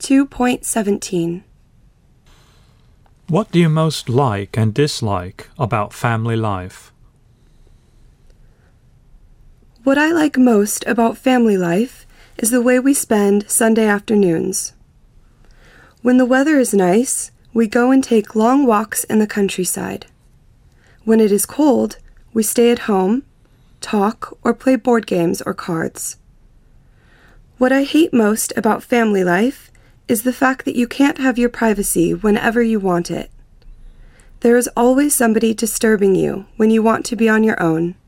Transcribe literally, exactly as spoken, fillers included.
two point seventeen. What do you most like and dislike about family life? What I like most about family life is the way we spend Sunday afternoons. When the weather is nice, we go and take long walks in the countryside. When it is cold, we stay at home, talk, or play board games or cards. What I hate most about family life is the fact that you can't have your privacy whenever you want it. There is always somebody disturbing you when you want to be on your own.